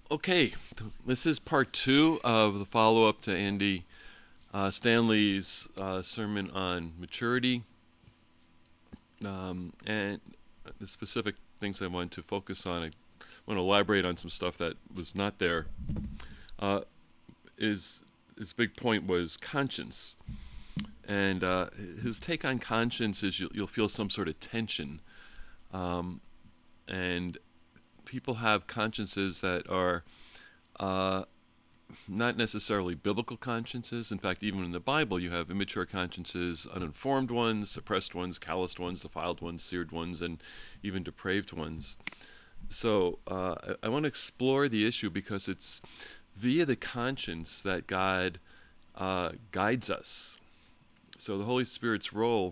Okay, this is part two of the follow-up to Andy Stanley's sermon on maturity, and the specific things I want to focus on. I want to elaborate on some stuff that was not there. Uh, is his big point was conscience, and his take on conscience is you'll feel some sort of tension, and people have consciences that are uh, not necessarily biblical consciences. In fact, even in the Bible, you have immature consciences, uninformed ones, suppressed ones, calloused ones, defiled ones, seared ones, and even depraved ones. So I want to explore the issue because it's via the conscience that God guides us. So the Holy Spirit's role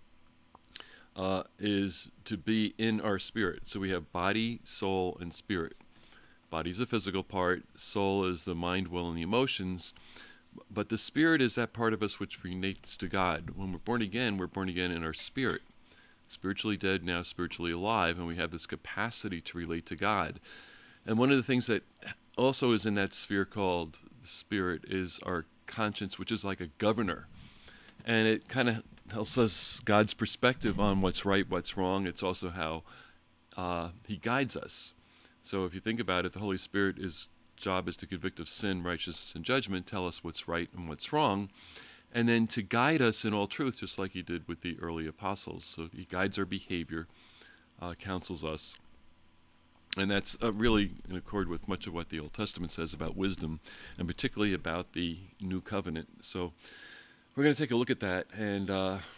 is to be in our spirit. So we have body, soul, and spirit. Body is the physical part, soul is the mind, will, and the emotions, but the spirit is that part of us which relates to God. When we're born again in our spirit. Spiritually dead, now spiritually alive, and we have this capacity to relate to God. And one of the things that also is in that sphere called spirit is our conscience, which is like a governor. And it kind of tells us God's perspective on what's right, what's wrong. It's also how He guides us. So if you think about it, the Holy Spirit's job is to convict of sin, righteousness, and judgment, tell us what's right and what's wrong, and then to guide us in all truth, just like He did with the early apostles. So He guides our behavior, counsels us, and that's really in accord with much of what the Old Testament says about wisdom, and particularly about the New Covenant. So we're going to take a look at that, and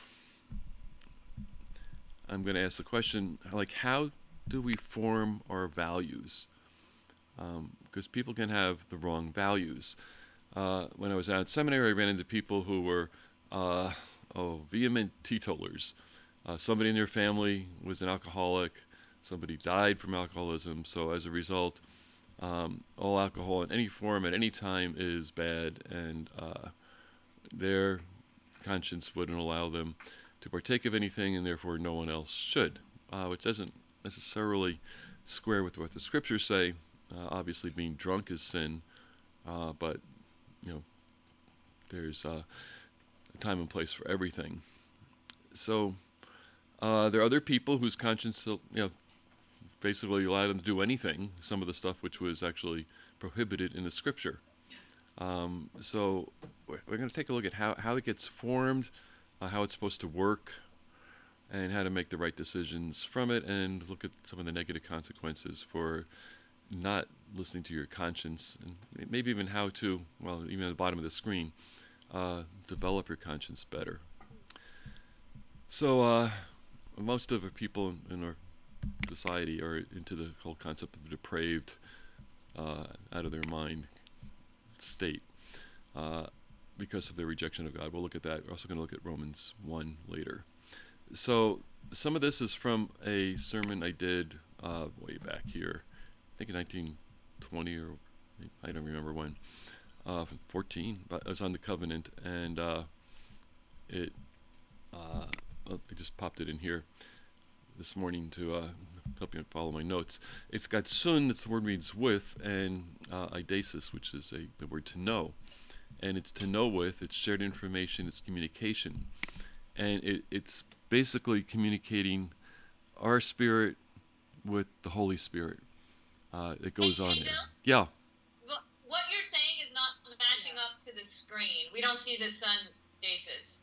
I'm going to ask the question, like, how do we form our values? Because people can have the wrong values. When I was out at seminary, I ran into people who were vehement teetotalers. Somebody in their family was an alcoholic. Somebody died from alcoholism. So as a result, all alcohol in any form at any time is bad, and their conscience wouldn't allow them to partake of anything, and therefore no one else should, which doesn't necessarily square with what the scriptures say. Obviously, being drunk is sin, but there's a time and place for everything. So there are other people whose conscience, basically allowed them to do anything. Some of the stuff which was actually prohibited in the scripture. So we're going to take a look at how it gets formed, how it's supposed to work, and how to make the right decisions from it, and look at some of the negative consequences for not listening to your conscience, and maybe even how to, even at the bottom of the screen, develop your conscience better. So most of the people in our society are into the whole concept of the depraved, out of their mind state, because of their rejection of God. We'll look at that. We're also going to look at Romans 1 later. So some of this is from a sermon I did way back here, I think in 1920, or I don't remember when, 14, but I was on the covenant, and I just popped it in here this morning to help you follow my notes. It's got sun, that's the word means with, and eidesis, which is the word to know. And it's to know with, it's shared information, it's communication. And it's basically communicating our spirit with the Holy Spirit. It goes on there. Yeah. What you're saying is not matching up to the screen. We don't see the sun basis.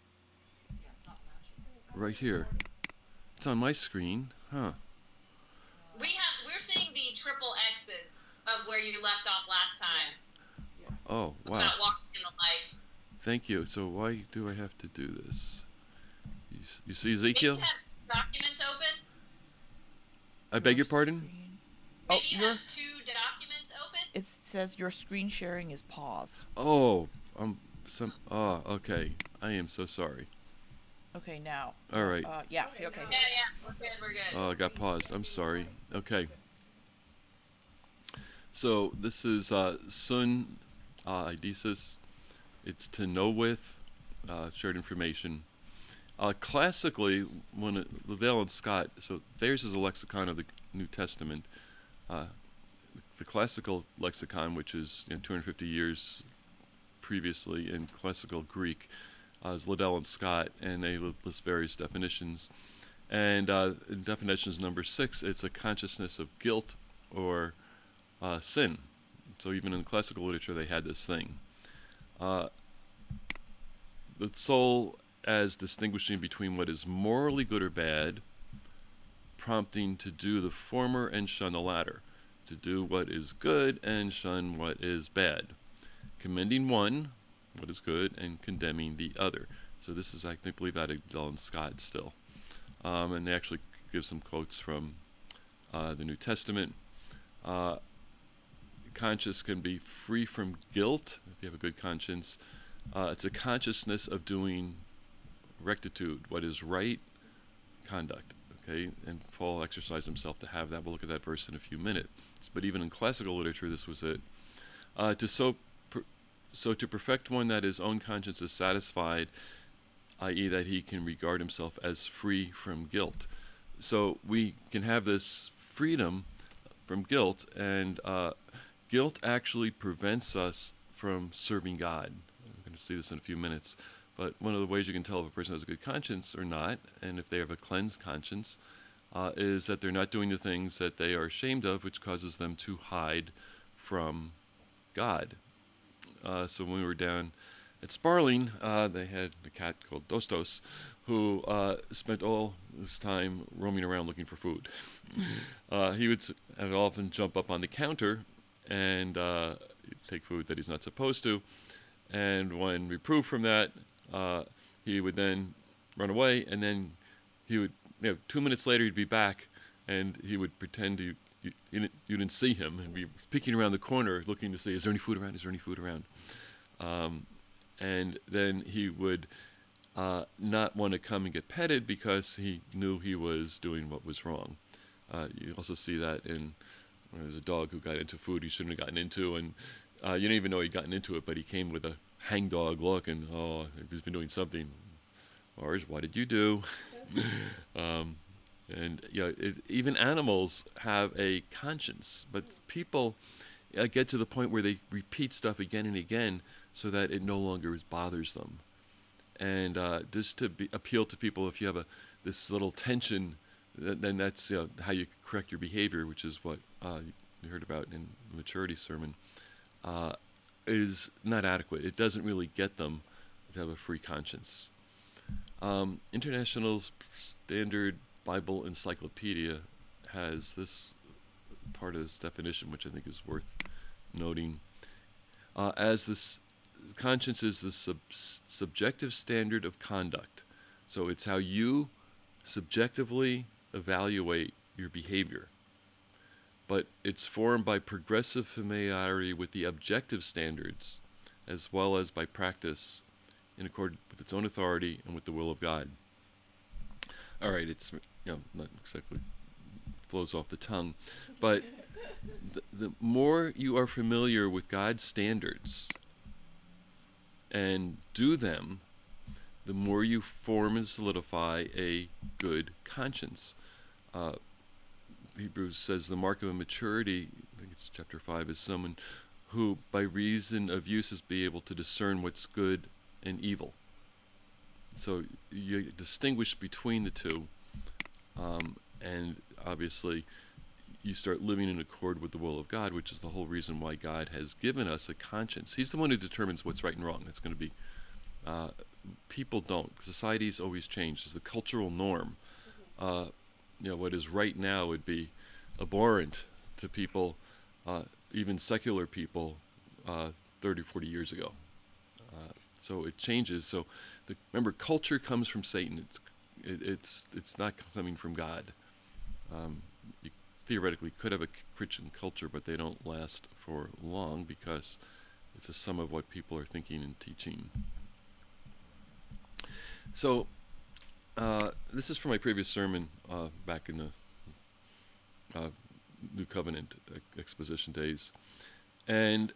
Right here. It's on my screen. Huh. We're seeing the triple X's of where you left off last time. Oh, wow. About walking in the light. Thank you. So why do I have to do this? You see Ezekiel? Maybe you have documents open? I beg your pardon? Maybe you have two documents open? It says your screen sharing is paused. Oh, okay. I am so sorry. Okay, now. All right. Yeah, okay. Yeah, we're good. Oh, I got paused. I'm sorry. Okay. So this is sun, eidesis. It's to know with, shared information. Classically, when Lavelle and Scott, so theirs is a lexicon of the New Testament. the classical lexicon, which is 250 years previously in classical Greek, is Liddell and Scott, and they list various definitions. And in definitions number 6, it's a consciousness of guilt or sin. So even in classical literature, they had this thing. The soul as distinguishing between what is morally good or bad, prompting to do the former and shun the latter, to do what is good and shun what is bad, commending one, what is good, and condemning the other. So this is, I believe, out of Liddell and Scott still. And they actually give some quotes from the New Testament. Conscience can be free from guilt if you have a good conscience. It's a consciousness of doing rectitude, what is right conduct. Okay, and Paul exercised himself to have that. We'll look at that verse in a few minutes. But even in classical literature, this was it. So to perfect one that his own conscience is satisfied, i.e. that he can regard himself as free from guilt. So we can have this freedom from guilt, and guilt actually prevents us from serving God. I'm going to see this in a few minutes. But one of the ways you can tell if a person has a good conscience or not, and if they have a cleansed conscience, is that they're not doing the things that they are ashamed of, which causes them to hide from God. So when we were down at Sparling, they had a cat called Dostos, who spent all his time roaming around looking for food. He would often jump up on the counter and take food that he's not supposed to. And when reproved from that, he would then run away, and then he would, 2 minutes later, he'd be back, and he would pretend you didn't see him, and be peeking around the corner looking to see, is there any food around? Is there any food around? And then he would not want to come and get petted because he knew he was doing what was wrong. You also see that in there's a dog who got into food he shouldn't have gotten into, and you didn't even know he'd gotten into it, but he came with a hangdog look, and he's been doing something. Or what did you do? And even animals have a conscience, but people get to the point where they repeat stuff again and again so that it no longer bothers them. And just to appeal to people, if you have this little tension, then that's how you correct your behavior, which is what you heard about in the maturity sermon, is not adequate. It doesn't really get them to have a free conscience. International Standard Bible Encyclopedia has this part of this definition, which I think is worth noting. As this conscience is the subjective standard of conduct. So it's how you subjectively evaluate your behavior. But it's formed by progressive familiarity with the objective standards, as well as by practice in accord with its own authority and with the will of God. All right, it's not exactly flows off the tongue, but the more you are familiar with God's standards and do them, the more you form and solidify a good conscience. Hebrews says the mark of a maturity, I think it's chapter 5, is someone who by reason of use is be able to discern what's good and evil. So you distinguish between the two, and obviously you start living in accord with the will of God, which is the whole reason why God has given us a conscience. He's the one who determines what's right and wrong. That's going to be people don't. Society's always changed. It's the cultural norm. What is right now would be abhorrent to people, even secular people, 30, 40 years ago. So it changes. So remember, culture comes from Satan. It's not coming from God. You theoretically could have a Christian culture, but they don't last for long because it's a sum of what people are thinking and teaching. So this is from my previous sermon back in the New Covenant exposition days. And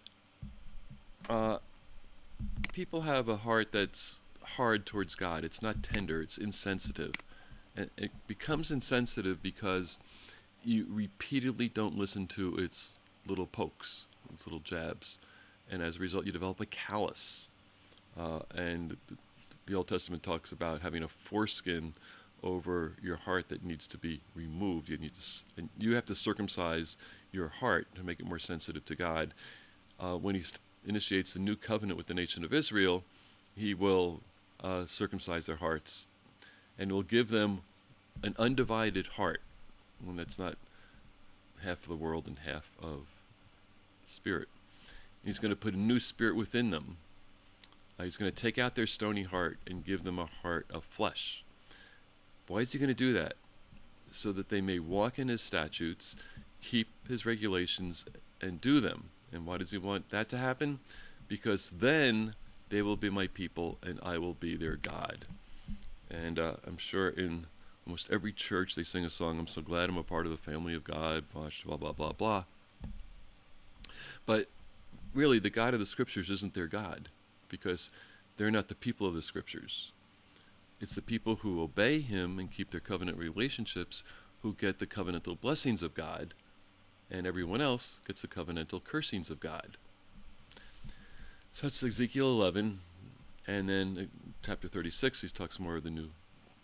people have a heart that's hard towards God. It's not tender, it's insensitive. And it becomes insensitive because you repeatedly don't listen to its little pokes, these little jabs. And as a result, you develop a callus. And the Old Testament talks about having a foreskin over your heart that needs to be removed. And you have to circumcise your heart to make it more sensitive to God. When he initiates the new covenant with the nation of Israel, he will circumcise their hearts and will give them an undivided heart, one that's not half of the world and half of spirit. He's going to put a new spirit within them. He's going to take out their stony heart and give them a heart of flesh. Why is he going to do that? So that they may walk in his statutes, keep his regulations, and do them. And why does he want that to happen? Because then they will be my people and I will be their God. And I'm sure in almost every church they sing a song, I'm so glad I'm a part of the family of God, blah, blah, blah, blah. But really, the God of the Scriptures isn't their God, because they're not the people of the Scriptures. It's the people who obey him and keep their covenant relationships who get the covenantal blessings of God, and everyone else gets the covenantal cursings of God. So that's Ezekiel 11, and then in chapter 36, he talks more of the new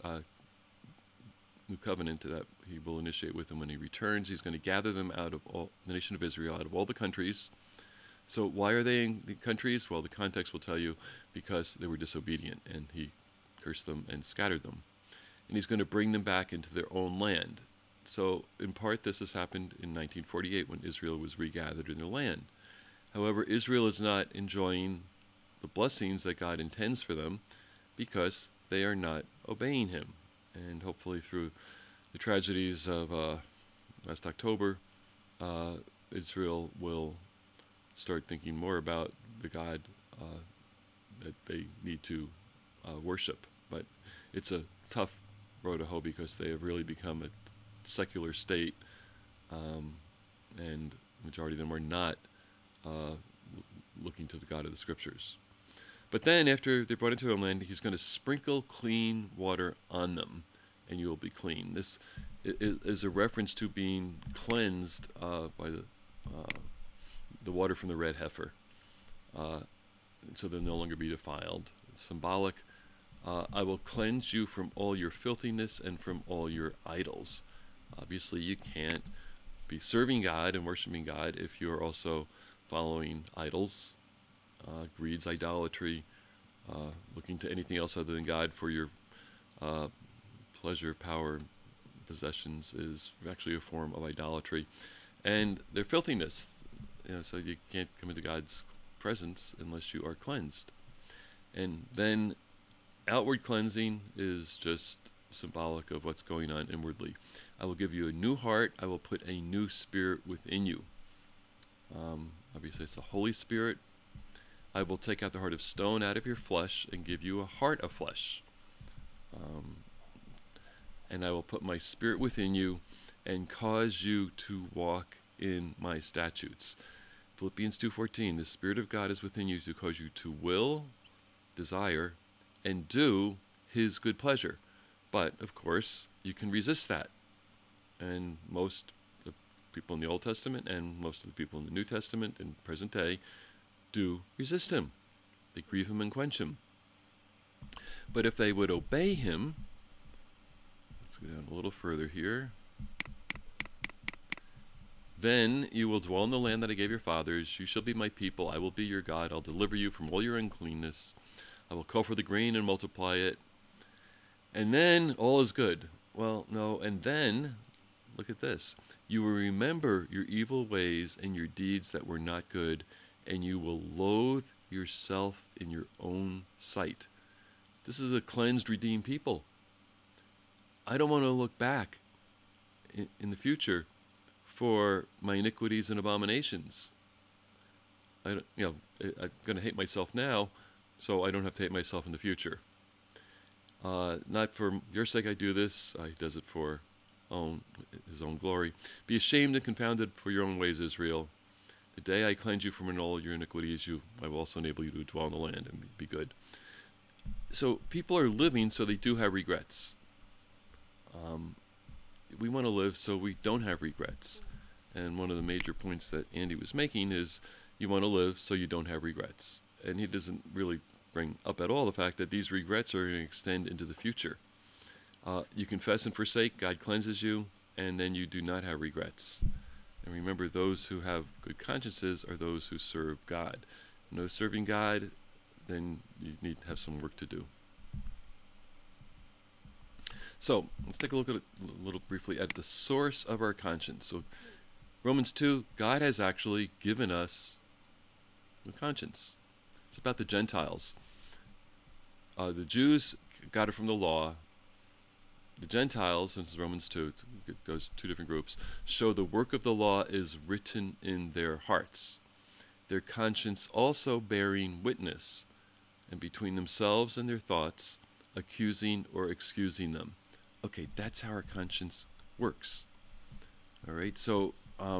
covenant that he will initiate with them when he returns. He's going to gather them out of all the nation of Israel, out of all the countries. So why are they in the countries? Well, the context will tell you, because they were disobedient, and he cursed them and scattered them. And he's going to bring them back into their own land. So in part, this has happened in 1948 when Israel was regathered in their land. However, Israel is not enjoying the blessings that God intends for them because they are not obeying him. And hopefully through the tragedies of last October, Israel will start thinking more about the God that they need to worship. But it's a tough road to hoe because they have really become a secular state, and the majority of them are not looking to the God of the Scriptures. But then after they're brought into a land, he's going to sprinkle clean water on them, and you will be clean. This is a reference to being cleansed by the water from the red heifer, so they'll no longer be defiled. It's symbolic. I will cleanse you from all your filthiness and from all your idols. Obviously, you can't be serving God and worshiping God if you're also following idols, greed's idolatry, looking to anything else other than God for your pleasure, power, possessions is actually a form of idolatry. And their filthiness, so you can't come into God's presence unless you are cleansed. And then outward cleansing is just symbolic of what's going on inwardly. I will give you a new heart. I will put a new spirit within you. Obviously, it's the Holy Spirit. I will take out the heart of stone out of your flesh and give you a heart of flesh. And I will put my spirit within you and cause you to walk in my statutes. Philippians 2:14, the Spirit of God is within you to cause you to will, desire, and do his good pleasure. But, of course, you can resist that. And most of the people in the Old Testament and most of the people in the New Testament in present day do resist him. They grieve him and quench him. But if they would obey him, let's go down a little further here. Then you will dwell in the land that I gave your fathers. You shall be my people. I will be your God. I'll deliver you from all your uncleanness. I will call for the grain and multiply it. And then all is good. Well, no, and then, look at this. You will remember your evil ways and your deeds that were not good, and you will loathe yourself in your own sight. This is a cleansed, redeemed people. I don't want to look back in the future for my iniquities and abominations. I'm going to hate myself now, so I don't have to hate myself in the future. Not for your sake I do this. He does it for his own glory. Be ashamed and confounded for your own ways, Israel. The day I cleanse you from all your iniquities, I will also enable you to dwell in the land and be good. So people are living so they do have regrets. We want to live so we don't have regrets. And one of the major points that Andy was making is you want to live so you don't have regrets. And he doesn't really bring up at all the fact that these regrets are going to extend into the future. You confess and forsake, God cleanses you, and then you do not have regrets. And remember, those who have good consciences are those who serve God. No serving God, then you need to have some work to do. So let's take a look at it a little briefly at the source of our conscience. So Romans 2, God has actually given us a conscience. It's about the Gentiles. The Jews got it from the law. The Gentiles, this is Romans 2, it goes two different groups, show the work of the law is written in their hearts, their conscience also bearing witness, and between themselves and their thoughts, accusing or excusing them. Okay, that's how our conscience works. All right, so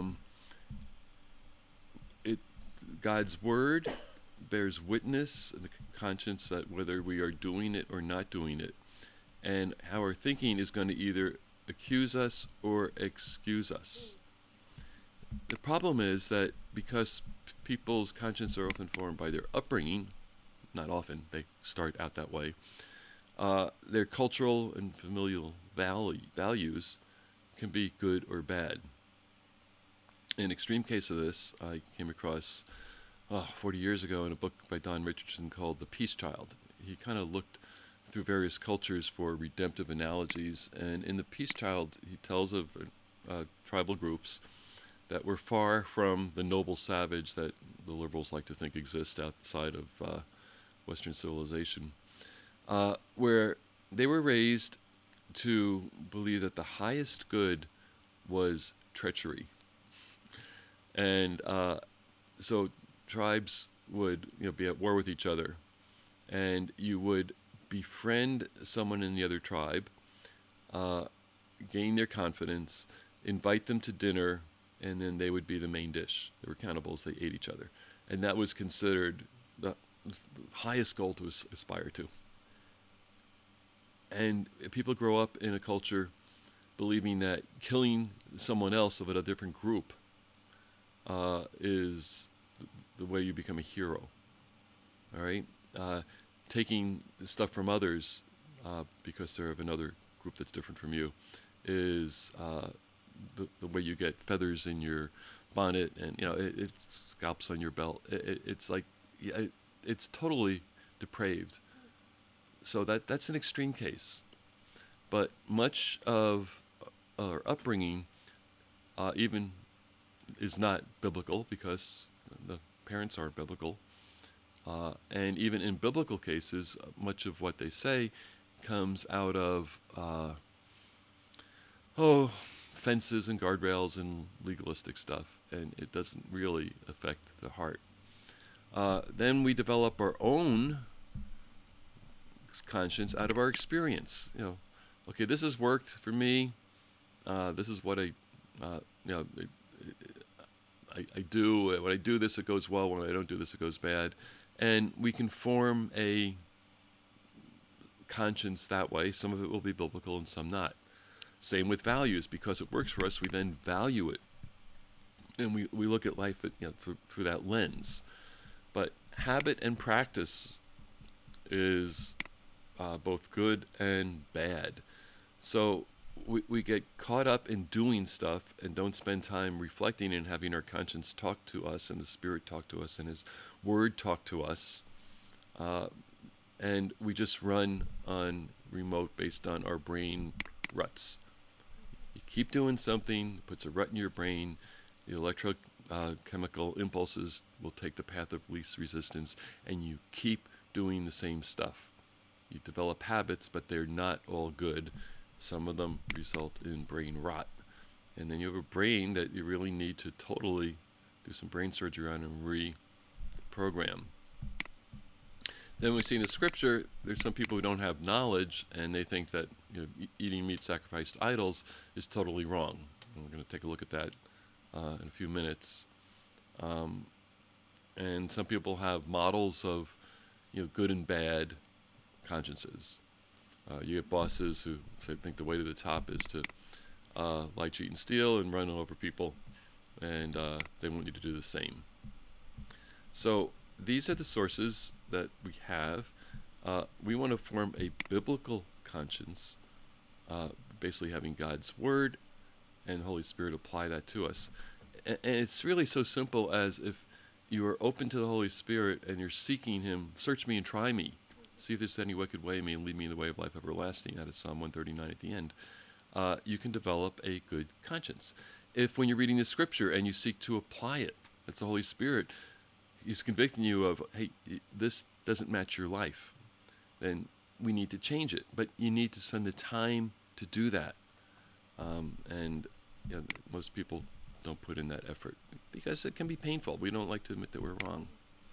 God's word bears witness in the conscience that whether we are doing it or not doing it. And how our thinking is going to either accuse us or excuse us. The problem is that because people's conscience are often formed by their upbringing, not often, they start out that way, their cultural and familial values can be good or bad. An extreme case of this I came across 40 years ago in a book by Don Richardson called The Peace Child. He kind of looked through various cultures for redemptive analogies, and in The Peace Child he tells of tribal groups that were far from the noble savage that the liberals like to think exists outside of Western civilization, where they were raised to believe that the highest good was treachery. And so tribes would be at war with each other, and you would befriend someone in the other tribe, gain their confidence, invite them to dinner, and then they would be the main dish. They were cannibals, they ate each other. And that was considered the highest goal to aspire to. And people grow up in a culture believing that killing someone else of a different group is the way you become a hero. All right? Taking stuff from others because they're of another group that's different from you is the way you get feathers in your bonnet, and it's scalps on your belt. It's like it's totally depraved. So that's an extreme case, but much of our upbringing even is not biblical because the parents aren't biblical. And even in biblical cases, much of what they say comes out of, fences and guardrails and legalistic stuff, and it doesn't really affect the heart. Then we develop our own conscience out of our experience. Okay, this has worked for me. This is what I do. When I do this, it goes well. When I don't do this, it goes bad. And we can form a conscience that way. Some of it will be biblical and some not. Same with values. Because it works for us, we then value it. And we look at life through that lens. But habit and practice is both good and bad. So we get caught up in doing stuff and don't spend time reflecting and having our conscience talk to us and the Spirit talk to us and His Word talk to us. And we just run on remote based on our brain ruts. You keep doing something, puts a rut in your brain, the electrochemical impulses will take the path of least resistance, and you keep doing the same stuff. You develop habits, but they're not all good. Some of them result in brain rot. And then you have a brain that you really need to totally do some brain surgery on and reprogram. Then we see in the scripture, there's some people who don't have knowledge, and they think that eating meat sacrificed to idols is totally wrong. And we're going to take a look at that in a few minutes. And some people have models of good and bad consciences. You get bosses who think the way to the top is to lie, cheat, and steal and run over people. and they want you to do the same. So these are the sources that we have. We want to form a biblical conscience, basically having God's Word and the Holy Spirit apply that to us. And it's really so simple as if you are open to the Holy Spirit and you're seeking Him, search me and try me. See if there's any wicked way in me and lead me in the way of life everlasting. That is Psalm 139 at the end. You can develop a good conscience. If when you're reading the Scripture and you seek to apply it, it's the Holy Spirit, He's convicting you of, hey, this doesn't match your life, then we need to change it. But you need to spend the time to do that. And you know, most people don't put in that effort because it can be painful. We don't like to admit that we're wrong.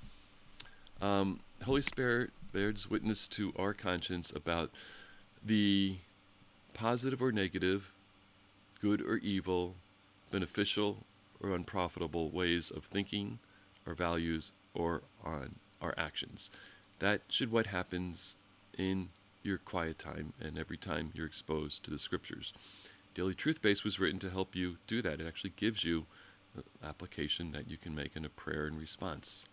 Holy Spirit bears witness to our conscience about the positive or negative, good or evil, beneficial or unprofitable ways of thinking, our values, or on our actions. That should what happens in your quiet time and every time you're exposed to the Scriptures. Daily Truth Base was written to help you do that. It actually gives you an application that you can make in a prayer and response.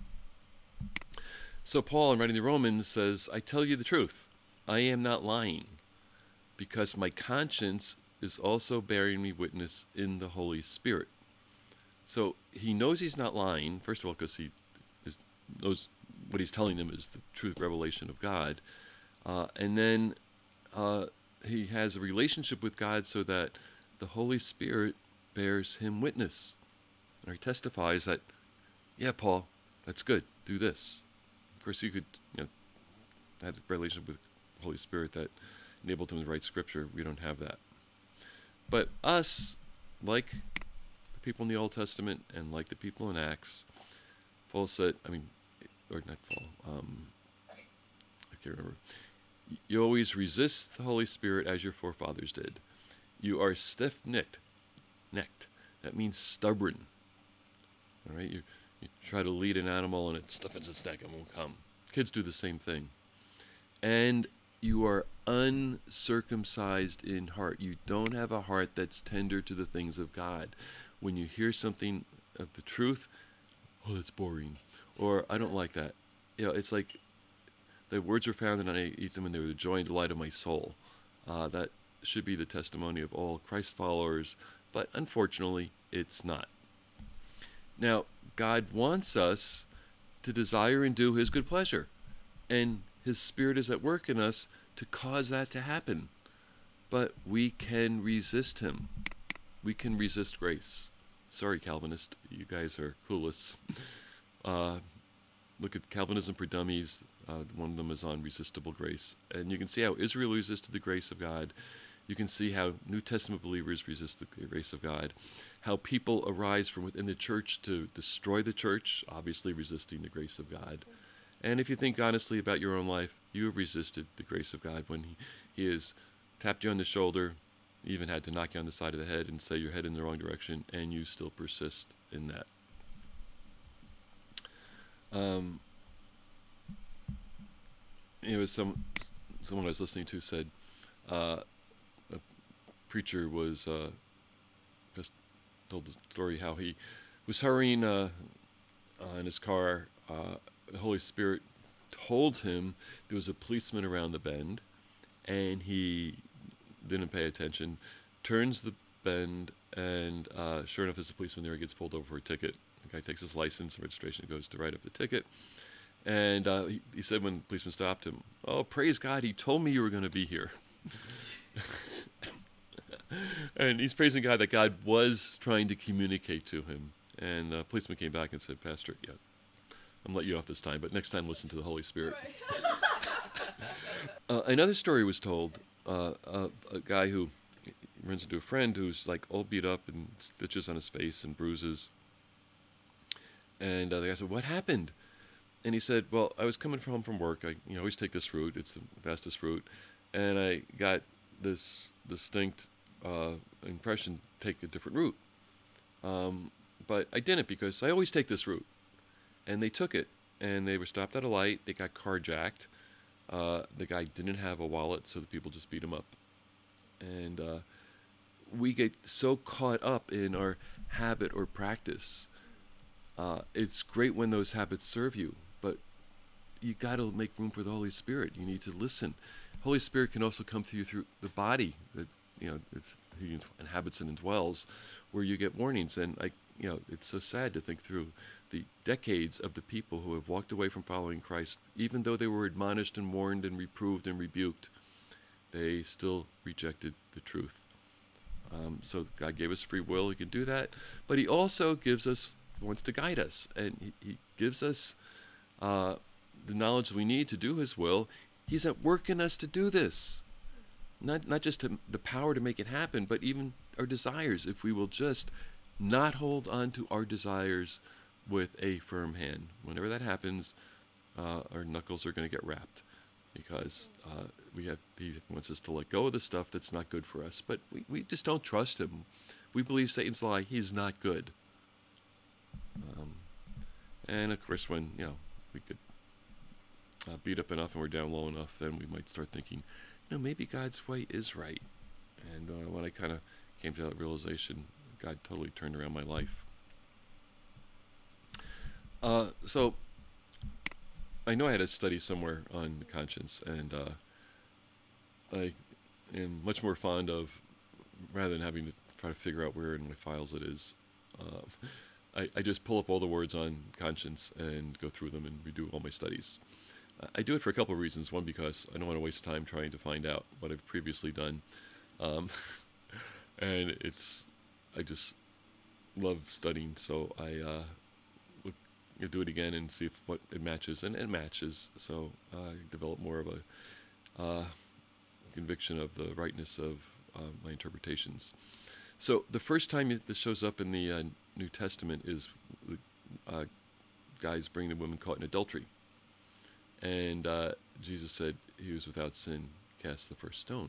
So Paul, in writing the Romans, says, I tell you the truth. I am not lying, because my conscience is also bearing me witness in the Holy Spirit. So he knows he's not lying, first of all, because he knows what he's telling them is the truth revelation of God. And then he has a relationship with God so that the Holy Spirit bears him witness. Or he testifies that, yeah, Paul, that's good. Do this. Of course, you could, have a relationship with the Holy Spirit that enabled him to write Scripture. We don't have that. But us, like the people in the Old Testament and like the people in Acts, Paul said, or not Paul, I can't remember. You always resist the Holy Spirit as your forefathers did. You are stiff-necked. That means stubborn. All right? You try to lead an animal and it stiffens its neck and won't come. Kids do the same thing. And you are uncircumcised in heart. You don't have a heart that's tender to the things of God. When you hear something of the truth, oh, that's boring. Or, I don't like that. It's like the words are found and I eat them and they were the joy and delight of my soul. That should be the testimony of all Christ followers, but unfortunately, it's not. Now, God wants us to desire and do His good pleasure, and His Spirit is at work in us to cause that to happen. But we can resist Him. We can resist grace. Sorry, Calvinist, you guys are clueless. Look at Calvinism for Dummies. One of them is on resistible grace. And you can see how Israel resisted the grace of God. You can see how New Testament believers resist the grace of God. How people arise from within the church to destroy the church, obviously resisting the grace of God. And if you think honestly about your own life, you have resisted the grace of God when He has tapped you on the shoulder, even had to knock you on the side of the head and say you're headed in the wrong direction, and you still persist in that. Someone I was listening to said a preacher was just told the story how he was hurrying in his car. The Holy Spirit told him there was a policeman around the bend, and he didn't pay attention, turns the bend, and sure enough, there's a policeman there. He gets pulled over for a ticket. The guy takes his license and registration, goes to write up the ticket. And he said when the policeman stopped him, oh, praise God, he told me you were going to be here. And he's praising God that God was trying to communicate to him. And the policeman came back and said, Pastor, yeah, I'm going to let you off this time, but next time listen to the Holy Spirit. Another story was told, a guy who runs into a friend who's like all beat up and stitches on his face and bruises. And the guy said, what happened? And he said, well, I was coming home from work. I always take this route. It's the fastest route. And I got this distinct impression to take a different route. But I didn't because I always take this route. And they took it. And they were stopped at a light. They got carjacked. The guy didn't have a wallet, so the people just beat him up. And we get so caught up in our habit or practice. It's great when those habits serve you, but you got to make room for the Holy Spirit. You need to listen. Holy Spirit can also come to you through the body that He inhabits and indwells, where you get warnings. And it's so sad to think through the decades of the people who have walked away from following Christ, even though they were admonished and warned and reproved and rebuked, they still rejected the truth. So God gave us free will. He can do that, but He also wants to guide us, and He gives us the knowledge we need to do His will. He's at work in us to do this. Not just the power to make it happen, but even our desires, if we will just not hold on to our desires with a firm hand. Whenever that happens, our knuckles are going to get wrapped, because He wants us to let go of the stuff that's not good for us. But we just don't trust Him. We believe Satan's lie. He's not good. And of course, when we could beat up enough and we're down low enough, then we might start thinking, maybe God's way is right. And when I kind of came to that realization, God totally turned around my life. So I know I had a study somewhere on conscience, and I am much more fond of, rather than having to try to figure out where in my files it is, I just pull up all the words on conscience and go through them and redo all my studies. I do it for a couple of reasons. One, because I don't want to waste time trying to find out what I've previously done. And I just love studying, so I do it again and see what it matches, and it matches. So I develop more of a conviction of the rightness of my interpretations. So the first time this shows up in the New Testament is guys bringing the woman caught in adultery. And Jesus said he was without sin, cast the first stone.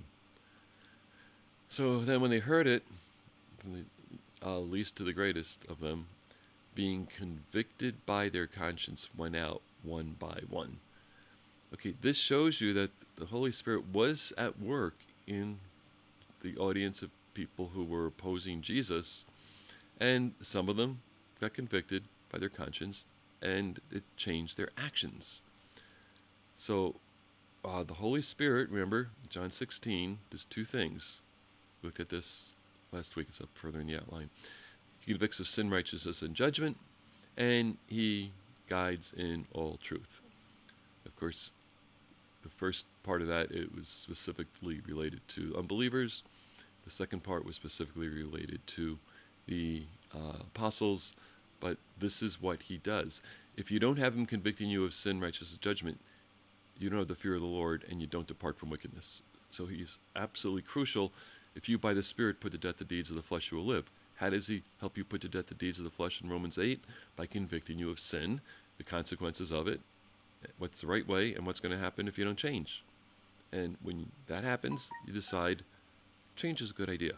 So then when they heard it, from the least to the greatest of them, being convicted by their conscience, went out one by one. Okay, this shows you that the Holy Spirit was at work in the audience of people who were opposing Jesus, and some of them got convicted by their conscience, and it changed their actions. So the Holy Spirit, remember, John 16, does two things. We looked at this last week. It's up further in the outline. He convicts of sin, righteousness, and judgment, and He guides in all truth. Of course, the first part of that, it was specifically related to unbelievers. The second part was specifically related to the apostles, but this is what He does. If you don't have Him convicting you of sin, righteousness, and judgment, you don't have the fear of the Lord, and you don't depart from wickedness. So He's absolutely crucial. If you by the Spirit put to death the deeds of the flesh, you will live. How does He help you put to death the deeds of the flesh in Romans 8? By convicting you of sin, the consequences of it, what's the right way, and what's going to happen if you don't change. And when that happens, you decide change is a good idea.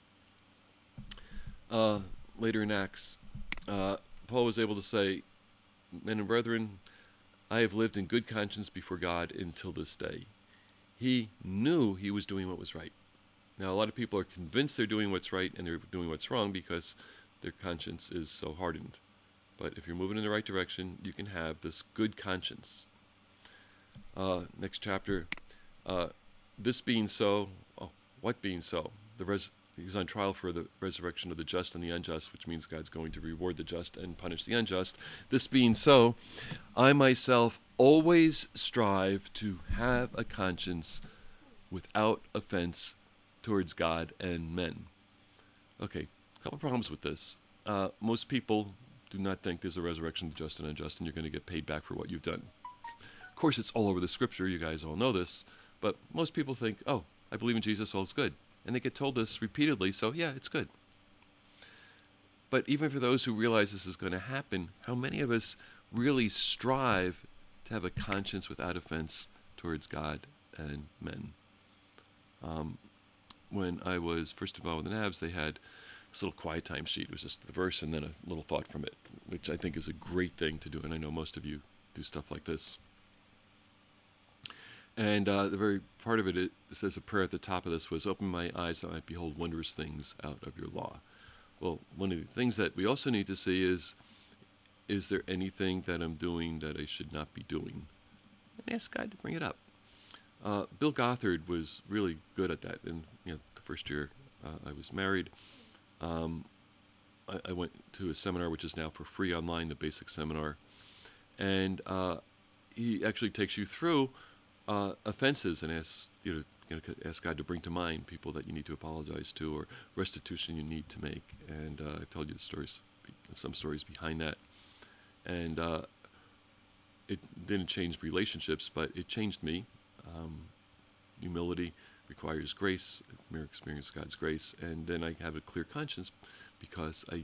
Later in Acts, Paul was able to say, men and brethren, I have lived in good conscience before God until this day. He knew he was doing what was right. Now, a lot of people are convinced they're doing what's right and they're doing what's wrong because their conscience is so hardened. But if you're moving in the right direction, you can have this good conscience. Next chapter, this being so, what being so? He was on trial for the resurrection of the just and the unjust, which means God's going to reward the just and punish the unjust. This being so, I myself always strive to have a conscience without offense towards God and men. Okay, a couple problems with this. Most people do not think there's a resurrection of the just and unjust, and you're going to get paid back for what you've done. Of course, it's all over the Scripture. You guys all know this. But most people think, oh, I believe in Jesus, all is good. And they get told this repeatedly, so yeah, it's good. But even for those who realize this is going to happen, how many of us really strive to have a conscience without offense towards God and men? When I was first involved with the NABs, they had this little quiet time sheet. It was just the verse and then a little thought from it, which I think is a great thing to do, and I know most of you do stuff like this. And the very part of it says a prayer at the top of this was, open my eyes that I might behold wondrous things out of your law. Well, one of the things that we also need to see is there anything that I'm doing that I should not be doing? And ask God to bring it up. Bill Gothard was really good at that. In the first year I was married, I went to a seminar which is now for free online, the basic seminar, and he actually takes you through offenses and asks ask God to bring to mind people that you need to apologize to or restitution you need to make. And I've told you the stories, some stories behind that, and it didn't change relationships, but it changed me. Humility requires grace. I experience God's grace, and then I have a clear conscience because I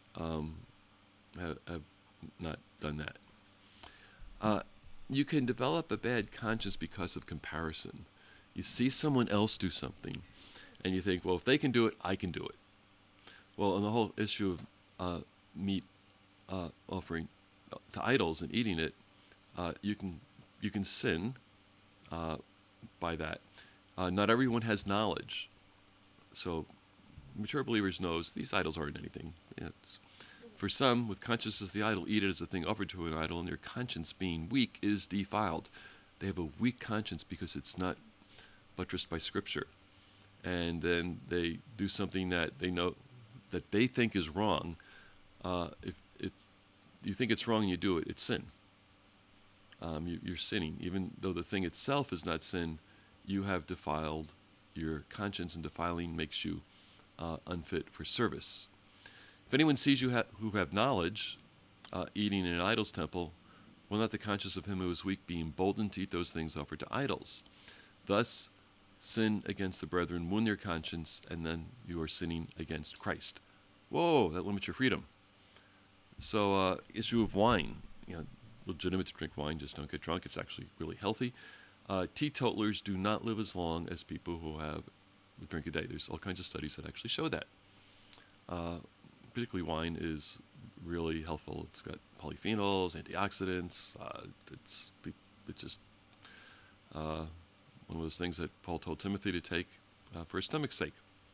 have not done that. You can develop a bad conscience because of comparison. You see someone else do something, and you think, well, if they can do it, I can do it. Well, on the whole issue of meat offering to idols and eating it, you can sin by that. Not everyone has knowledge, so mature believers knows these idols aren't anything. For some, with consciousness of the idol, eat it as a thing offered to an idol, and their conscience being weak is defiled. They have a weak conscience because it's not buttressed by Scripture, and then they do something that they know that they think is wrong. If you think it's wrong and you do it, it's sin. You're sinning. Even though the thing itself is not sin, you have defiled your conscience, and defiling makes you unfit for service. If anyone sees you who have knowledge eating in an idol's temple, will not the conscience of him who is weak be emboldened to eat those things offered to idols? Thus, sin against the brethren, wound their conscience, and then you are sinning against Christ. Whoa, that limits your freedom. So, issue of wine. Legitimate to drink wine, just don't get drunk. It's actually really healthy. Teetotalers do not live as long as people who have a drink a day. There's all kinds of studies that actually show that. Particularly wine is really helpful. It's got polyphenols, antioxidants. It's just one of those things that Paul told Timothy to take for his stomach's sake.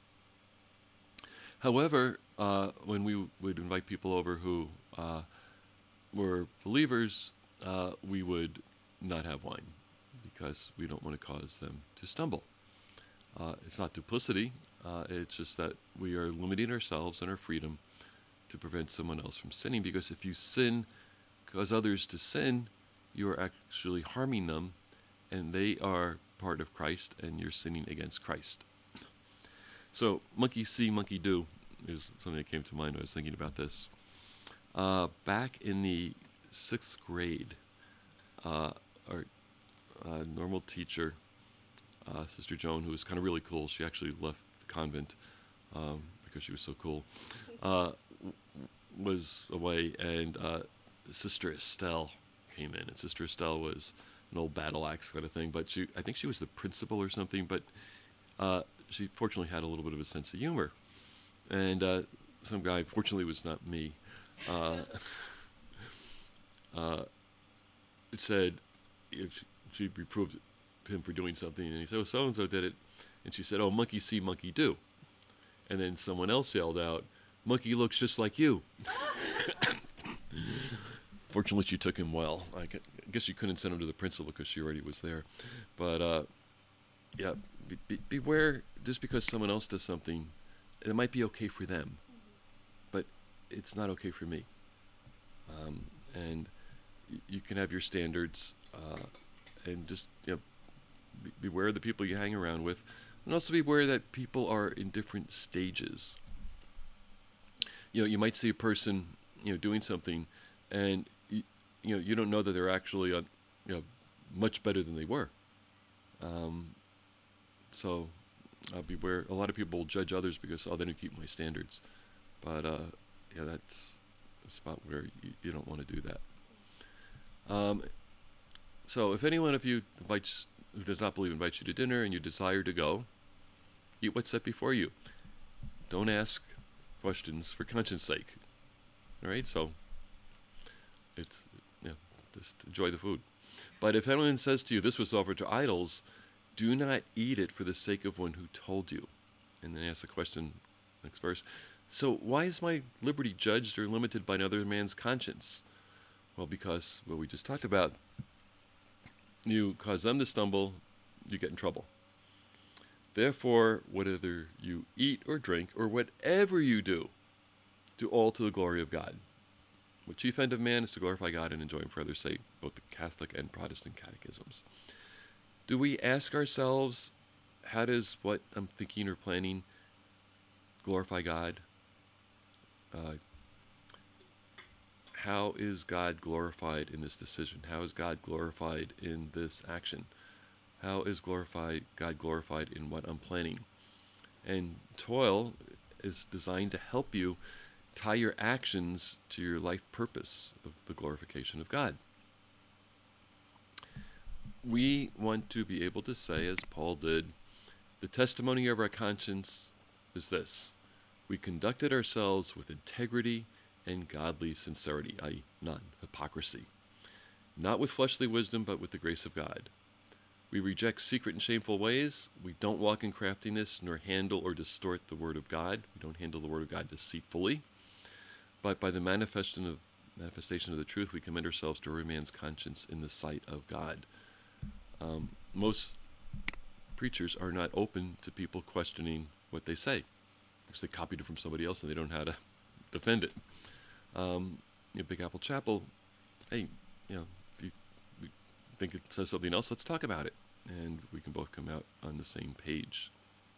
However, when we would invite people over who were believers, we would not have wine because we don't want to cause them to stumble. It's not duplicity. It's just that we are limiting ourselves and our freedom to prevent someone else from sinning, because if you sin, cause others to sin, you are actually harming them, and they are part of Christ, and you're sinning against Christ. So, monkey see, monkey do is something that came to mind when I was thinking about this. Back in the 6th grade, our normal teacher, Sister Joan, who was kind of really cool, she actually left the convent because she was so cool, was away, and Sister Estelle came in. And Sister Estelle was an old battle axe kind of thing, but I think she was the principal or something, but she fortunately had a little bit of a sense of humor. And some guy, fortunately it was not me, it said, she reproved him for doing something, and he said, oh, so-and-so did it. And she said, oh, monkey see, monkey do. And then someone else yelled out, monkey looks just like you. Fortunately, she took him well. I guess you couldn't send him to the principal because she already was there. But, yeah, beware, just because someone else does something, it might be okay for them, but it's not okay for me. And you can have your standards, and just beware of the people you hang around with, and also beware that people are in different stages. You might see a person doing something, and you don't know that they're actually much better than they were. So beware. A lot of people will judge others because they don't keep my standards, but that's a spot where you don't want to do that. So if any one of you who does not believe invites you to dinner and you desire to go, eat what's set before you. Don't ask questions for conscience sake. All right, so it's just enjoy the food. But if anyone says to you, this was offered to idols, do not eat it for the sake of one who told you. And then ask the question, next verse, So why is my liberty judged or limited by another man's conscience? Well, because what we just talked about, you cause them to stumble, you get in trouble. Therefore, whatever you eat or drink, or whatever you do all to the glory of God. The chief end of man is to glorify God and enjoy Him for others' sake, both the Catholic and Protestant catechisms. Do we ask ourselves, how does what I'm thinking or planning glorify God? How is God glorified in this decision? How is God glorified in this action? How is God glorified in what I'm planning? And toil is designed to help you tie your actions to your life purpose of the glorification of God. We want to be able to say, as Paul did, the testimony of our conscience is this: we conducted ourselves with integrity and godly sincerity, i.e., non-hypocrisy, not with fleshly wisdom, but with the grace of God. We reject secret and shameful ways. We don't walk in craftiness, nor handle or distort the Word of God. We don't handle the Word of God deceitfully. But by the manifestation of the truth, we commend ourselves to every man's conscience in the sight of God. Most preachers are not open to people questioning what they say, because they copied it from somebody else and they don't know how to defend it. Big Apple Chapel, hey, if you think it says something else, let's talk about it, and we can both come out on the same page.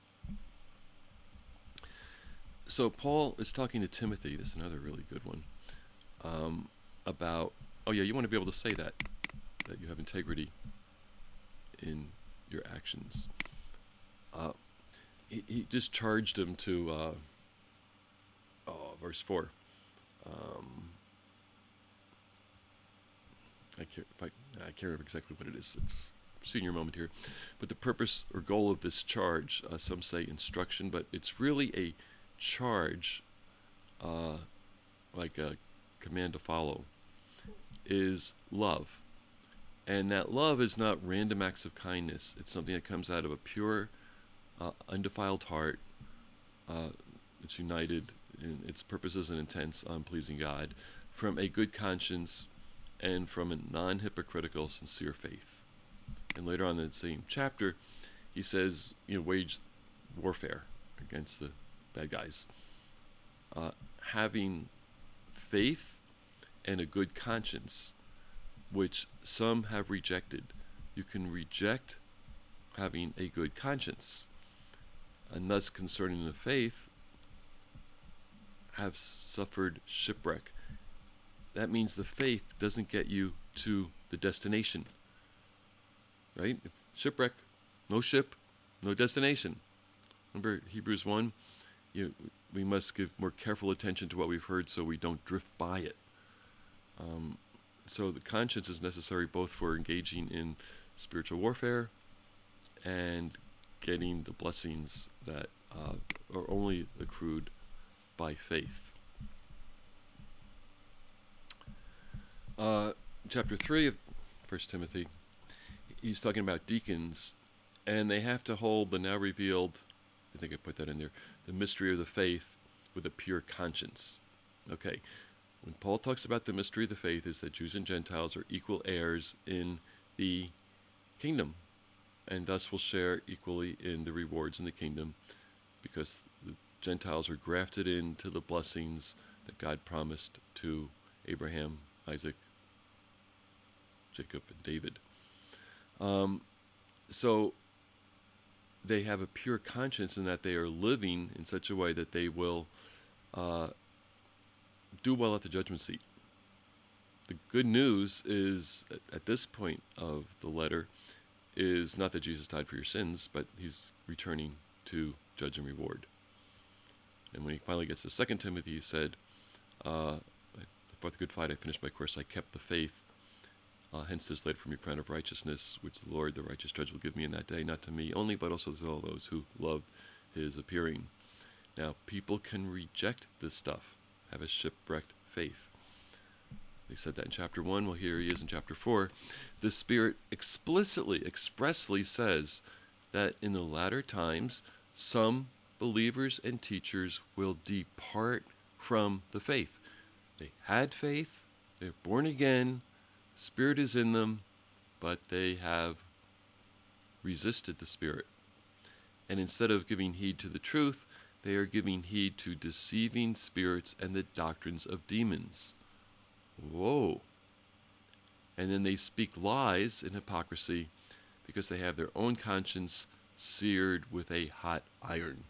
So Paul is talking to Timothy, this is another really good one, about, you want to be able to say that you have integrity in your actions. He just charged him to, verse 4. I can't remember exactly what it is. It's a senior moment here. But the purpose or goal of this charge, some say instruction, but it's really a charge, like a command to follow, is love. And that love is not random acts of kindness. It's something that comes out of a pure, undefiled heart. It's united in its purposes and intents on pleasing God, from a good conscience, and from a non-hypocritical, sincere faith. And later on in the same chapter, he says, wage warfare against the bad guys. Having faith and a good conscience, which some have rejected. You can reject having a good conscience, and thus concerning the faith, have suffered shipwreck. That means the faith doesn't get you to the destination. Right? Shipwreck, no ship, no destination. Remember Hebrews 1? We must give more careful attention to what we've heard so we don't drift by it. So the conscience is necessary both for engaging in spiritual warfare and getting the blessings that are only accrued by faith. Chapter 3 of 1 Timothy, he's talking about deacons, and they have to hold the now revealed, I think I put that in there, the mystery of the faith with a pure conscience. Okay, when Paul talks about the mystery of the faith, is that Jews and Gentiles are equal heirs in the kingdom, and thus will share equally in the rewards in the kingdom, because the Gentiles are grafted into the blessings that God promised to Abraham, Isaac, Jacob, and David. So they have a pure conscience in that they are living in such a way that they will do well at the judgment seat. The good news is, at this point of the letter, is not that Jesus died for your sins, but he's returning to judge and reward. And when he finally gets to 2 Timothy, he said, I fought the good fight, I finished my course, I kept the faith. Hence is laid for me a crown of righteousness, which the Lord, the righteous judge, will give me in that day, not to me only, but also to all those who love his appearing. Now, people can reject this stuff, have a shipwrecked faith. They said that in chapter 1. Well, here he is in chapter 4. The Spirit expressly says that in the latter times, some believers and teachers will depart from the faith. They had faith, they're born again, the Spirit is in them, but they have resisted the Spirit. And instead of giving heed to the truth, they are giving heed to deceiving spirits and the doctrines of demons. Whoa. And then they speak lies and hypocrisy because they have their own conscience seared with a hot iron.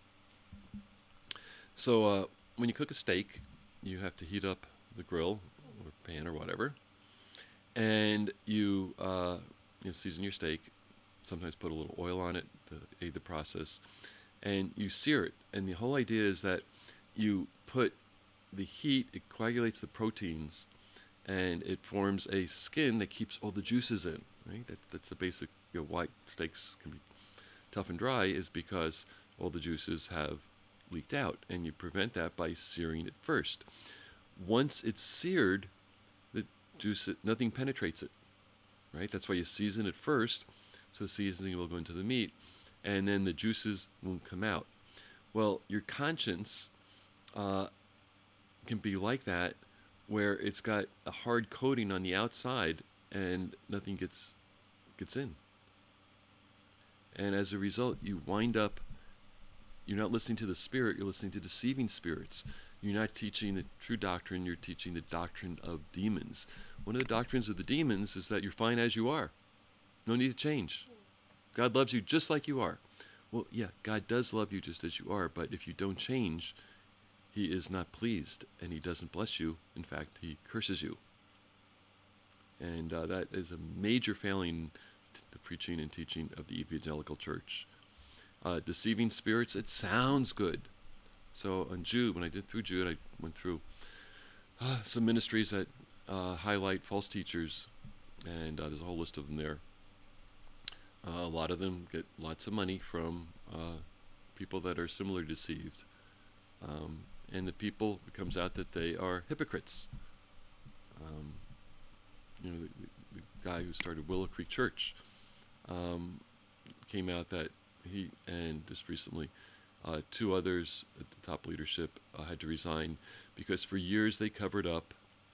So when you cook a steak, you have to heat up the grill or pan or whatever, and you season your steak. Sometimes put a little oil on it to aid the process, and you sear it. And the whole idea is that you put the heat, it coagulates the proteins, and it forms a skin that keeps all the juices in. Right? That's the basic. Why steaks can be tough and dry is because all the juices have leaked out, and you prevent that by searing it first. Once it's seared, the juice, nothing penetrates it, right? That's why you season it first, so the seasoning will go into the meat, and then the juices won't come out. Well, your conscience can be like that, where it's got a hard coating on the outside, and nothing gets in. And as a result, you wind up, you're not listening to the Spirit, you're listening to deceiving spirits. You're not teaching the true doctrine, you're teaching the doctrine of demons. One of the doctrines of the demons is that you're fine as you are. No need to change. God loves you just like you are. Well, yeah, God does love you just as you are, but if you don't change, He is not pleased, and He doesn't bless you. In fact, He curses you. And that is a major failing to the preaching and teaching of the evangelical church. Deceiving spirits, it sounds good. So on Jude, when I did through Jude, I went through some ministries that highlight false teachers, and there's a whole list of them there. A lot of them get lots of money from people that are similarly deceived. And the people, it comes out that they are hypocrites. The guy who started Willow Creek Church came out that he, and just recently, two others at the top leadership had to resign because for years they covered up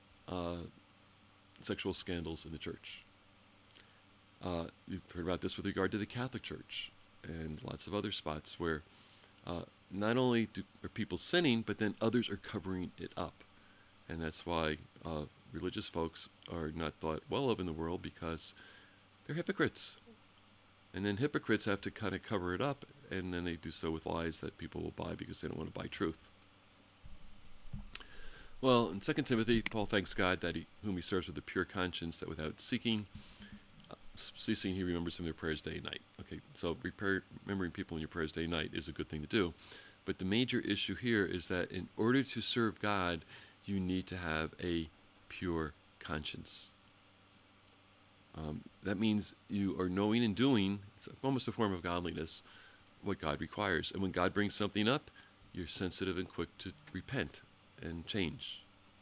sexual scandals in the church. You've heard about this with regard to the Catholic Church and lots of other spots where not only are people sinning, but then others are covering it up. And that's why religious folks are not thought well of in the world, because they're hypocrites. And then hypocrites have to kind of cover it up, and then they do so with lies that people will buy because they don't want to buy truth. Well, in 2 Timothy, Paul thanks God that whom he serves with a pure conscience, that without ceasing, he remembers them in their prayers day and night. Okay, so remembering people in your prayers day and night is a good thing to do. But the major issue here is that in order to serve God, you need to have a pure conscience. That means you are knowing and doing, it's almost a form of godliness, what God requires. And when God brings something up, you're sensitive and quick to repent and change.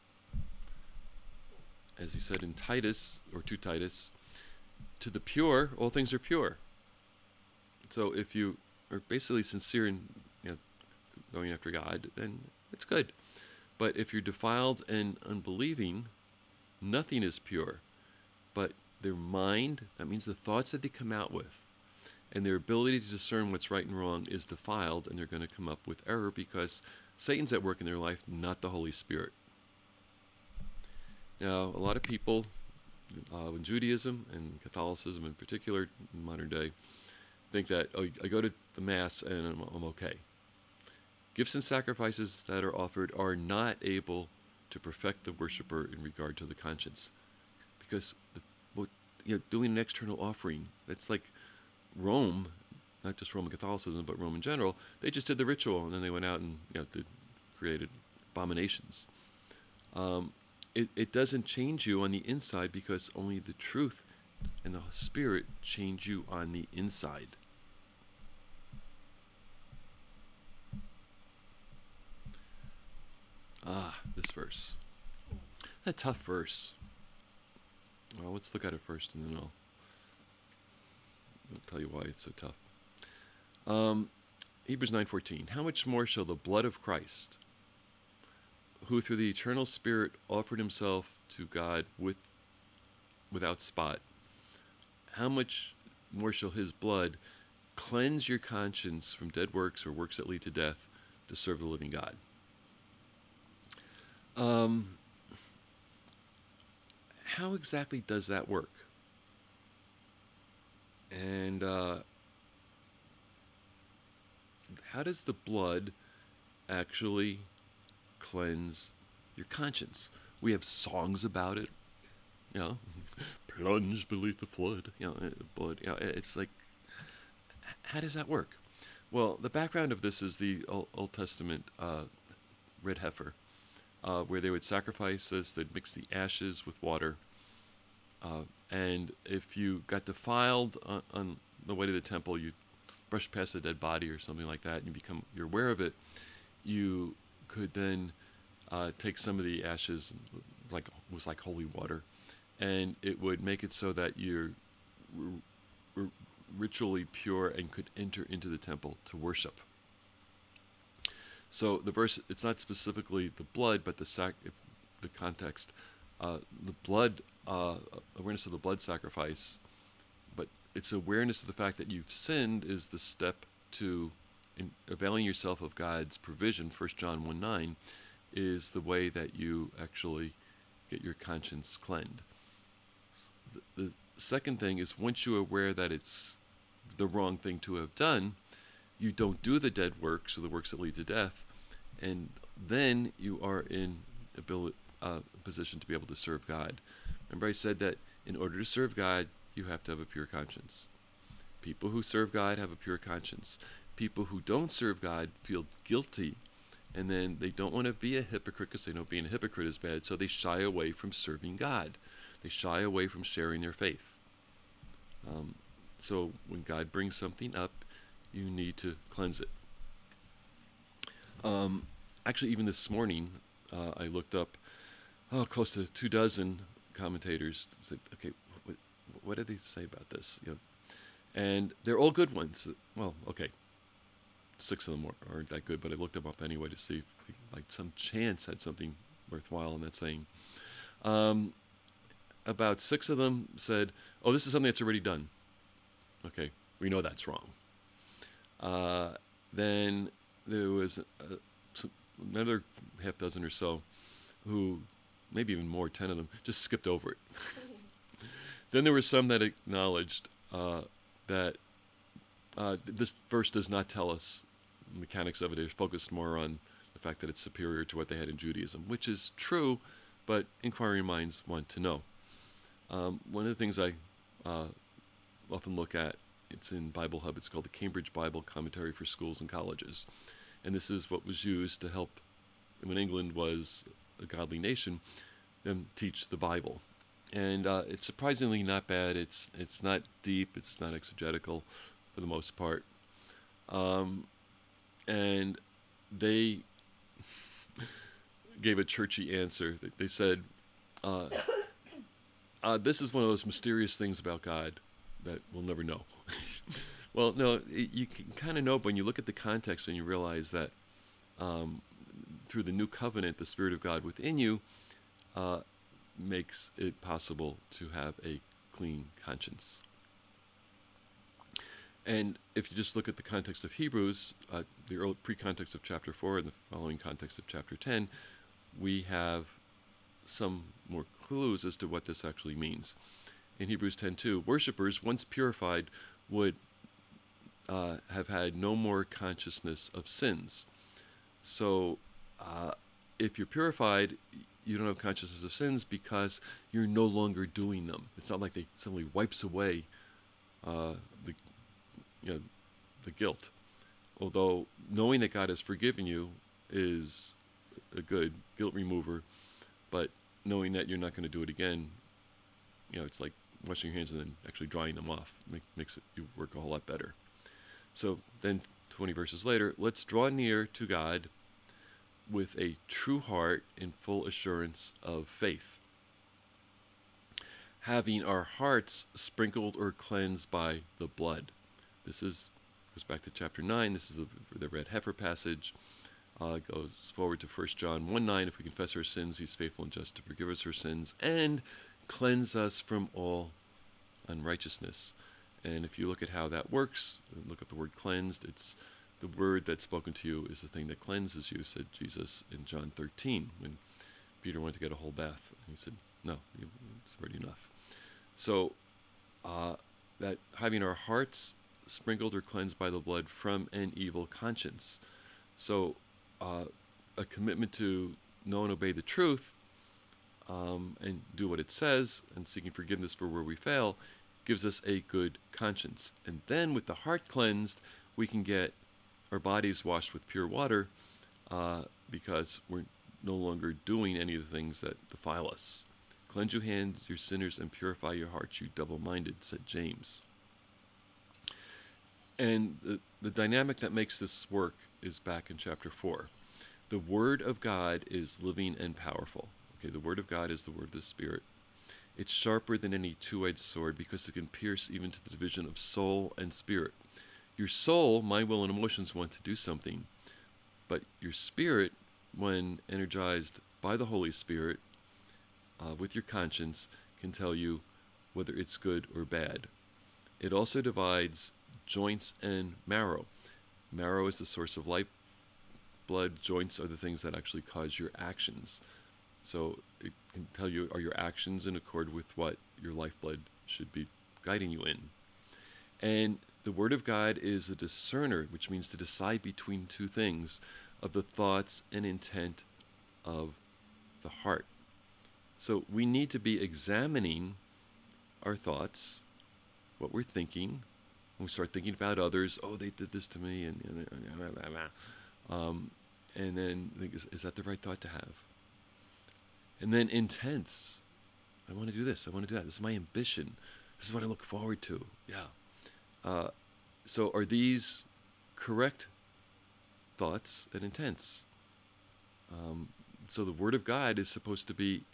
As he said in Titus, or to Titus, to the pure, all things are pure. So if you are basically sincere in going after God, then it's good. But if you're defiled and unbelieving, nothing is pure. But their mind, that means the thoughts that they come out with, and their ability to discern what's right and wrong is defiled, and they're going to come up with error because Satan's at work in their life, not the Holy Spirit. Now, a lot of people in Judaism and Catholicism in particular, in modern day, think that, I go to the Mass and I'm okay. Gifts and sacrifices that are offered are not able to perfect the worshiper in regard to the conscience. Because doing an external offering, that's like Rome, not just Roman Catholicism, but Rome in general. They just did the ritual, and then they went out and created abominations. It doesn't change you on the inside, because only the truth and the Spirit change you on the inside. This verse. A tough verse. Well, let's look at it first, and then I'll tell you why it's so tough. Hebrews 9:14. How much more shall the blood of Christ, who through the eternal Spirit offered himself to God without spot, how much more shall his blood cleanse your conscience from dead works or works that lead to death to serve the living God? How exactly does that work? And how does the blood actually cleanse your conscience? We have songs about it, you know, plunge beneath the flood, blood. It's like, how does that work? Well, the background of this is the Old Testament red heifer, where they would sacrifice this. They'd mix the ashes with water, and if you got defiled on the way to the temple, you brush past a dead body or something like that, and you're aware of it. You could then take some of the ashes, it was like holy water, and it would make it so that you're ritually pure and could enter into the temple to worship. So the verse, it's not specifically the blood, but the context, the blood, awareness of the blood sacrifice, but it's awareness of the fact that you've sinned is the step to availing yourself of God's provision. 1 John 1:9 is the way that you actually get your conscience cleansed. The second thing is, once you're aware that it's the wrong thing to have done, you don't do the dead works or the works that lead to death, and then you are in a position to be able to serve God. Remember I said that in order to serve God, you have to have a pure conscience. People who serve God have a pure conscience. People who don't serve God feel guilty, and then they don't want to be a hypocrite because they know being a hypocrite is bad, so they shy away from serving God. They shy away from sharing their faith. So when God brings something up, you need to cleanse it. Actually, even this morning, I looked up close to 24 commentators. Said, okay, what did they say about this? And they're all good ones. Well, okay, 6 of them aren't that good, but I looked them up anyway to see if like some chance had something worthwhile in that saying. About 6 of them said, "Oh, this is something that's already done." Okay, we know that's wrong. Then there was another half dozen or so who, maybe even more, 10 of them, just skipped over it. Then there were some that acknowledged that this verse does not tell us the mechanics of it. It's focused more on the fact that it's superior to what they had in Judaism, which is true, but inquiring minds want to know. One of the things I often look at, it's in Bible Hub, it's called the Cambridge Bible Commentary for Schools and Colleges. And this is what was used to help, when England was a godly nation, them teach the Bible. And it's surprisingly not bad. It's not deep. It's not exegetical for the most part. And they gave a churchy answer. They said, this is one of those mysterious things about God that we'll never know. Well, no, you can kind of know when you look at the context and you realize that through the new covenant, the Spirit of God within you makes it possible to have a clean conscience. And if you just look at the context of Hebrews, the early pre-context of chapter 4 and the following context of chapter 10, we have some more clues as to what this actually means. In Hebrews 10:2, worshippers, once purified, would have had no more consciousness of sins. So if you're purified, you don't have consciousness of sins because you're no longer doing them. It's not like they suddenly wipes away the guilt. Although knowing that God has forgiven you is a good guilt remover, but knowing that you're not going to do it again, it's like washing your hands and then actually drying them off. Makes it you work a whole lot better. So then 20 verses later, let's draw near to God with a true heart in full assurance of faith, having our hearts sprinkled or cleansed by the blood. This is Goes back to chapter 9. This is the red heifer passage. Goes forward to 1 John 1:9. If we confess our sins, he's faithful and just to forgive us our sins and cleanse us from all unrighteousness. And if you look at how that works, look at the word cleansed, it's the word that's spoken to you is the thing that cleanses you, said Jesus in John 13, when Peter went to get a whole bath. And he said, no, it's already enough. So that having our hearts sprinkled or cleansed by the blood from an evil conscience. So a commitment to know and obey the truth and do what it says, and seeking forgiveness for where we fail, gives us a good conscience. And then with the heart cleansed, we can get our bodies washed with pure water because we're no longer doing any of the things that defile us. Cleanse your hands, you sinners, and purify your hearts, you double-minded, said James. And the dynamic that makes this work is back in chapter 4. The Word of God is living and powerful. Okay, the Word of God is the Word of the Spirit. It's sharper than any two-edged sword because it can pierce even to the division of soul and spirit. Your soul, mind, will, and emotions want to do something, but your spirit, when energized by the Holy Spirit, with your conscience, can tell you whether it's good or bad. It also divides joints and marrow. Marrow is the source of life. Blood, joints are the things that actually cause your actions. So it can tell you, are your actions in accord with what your lifeblood should be guiding you in? And the Word of God is a discerner, which means to decide between two things, of the thoughts and intent of the heart. So we need to be examining our thoughts, what we're thinking. When we start thinking about others, oh, they did this to me, and then think, is that the right thought to have? And then intents. I want to do this. I want to do that. This is my ambition. This is what I look forward to. Yeah. So are these correct thoughts and intents? So the Word of God is supposed to be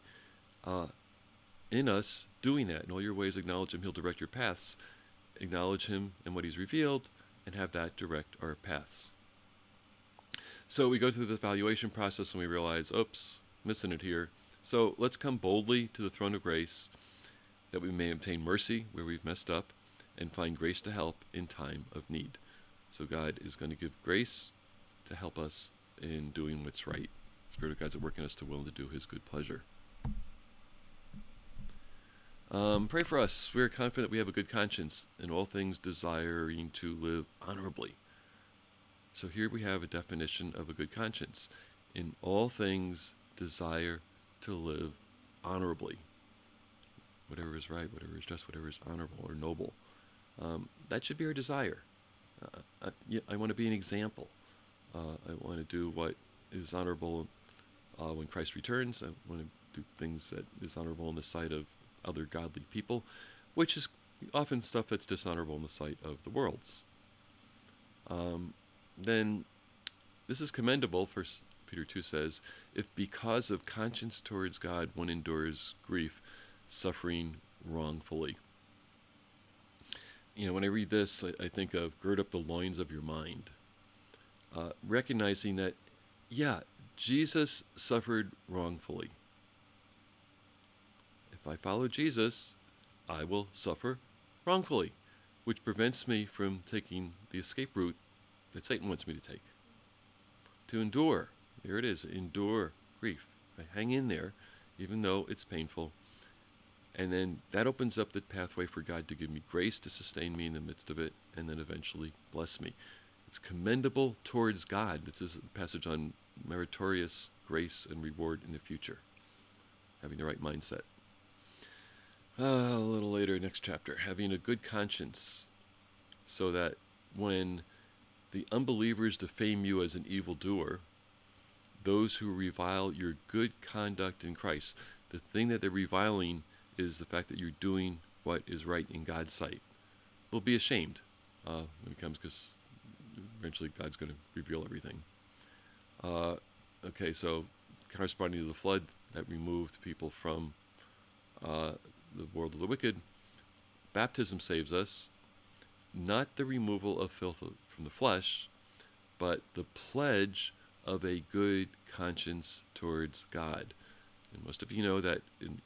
in us doing that. In all your ways acknowledge Him, He'll direct your paths. Acknowledge Him and what He's revealed, and have that direct our paths. So we go through the evaluation process and we realize, oops, missing it here. So let's come boldly to the throne of grace that we may obtain mercy where we've messed up and find grace to help in time of need. So God is going to give grace to help us in doing what's right. The Spirit of God's at work in us to will and to do His good pleasure. Pray for us. We are confident we have a good conscience, in all things desiring to live honorably. So here we have a definition of a good conscience. In all things desire to live honorably. Whatever is right, whatever is just, whatever is honorable or noble. That should be our desire. I want to be an example. I want to do what is honorable when Christ returns. I want to do things that is honorable in the sight of other godly people, which is often stuff that's dishonorable in the sight of the world's. Then this is commendable, 1 Peter 2 says, if because of conscience towards God one endures grief, suffering wrongfully. You know, when I read this, I think of gird up the loins of your mind. Recognizing that, yeah, Jesus suffered wrongfully. If I follow Jesus, I will suffer wrongfully, which prevents me from taking the escape route that Satan wants me to take. To endure, there it is, endure grief. I hang in there, even though it's painful. And then that opens up the pathway for God to give me grace to sustain me in the midst of it, and then eventually bless me. It's commendable towards God. This is a passage on meritorious grace and reward in the future. Having the right mindset. A little later, next chapter. Having a good conscience, so that when the unbelievers defame you as an evildoer, those who revile your good conduct in Christ, the thing that they're reviling is the fact that you're doing what is right in God's sight, will be ashamed when it comes, because eventually God's going to reveal everything. Okay, so corresponding to the flood that removed people from the world of the wicked, baptism saves us. not the removal of filth from the flesh, but the pledge of a good conscience towards God. And most of you know that in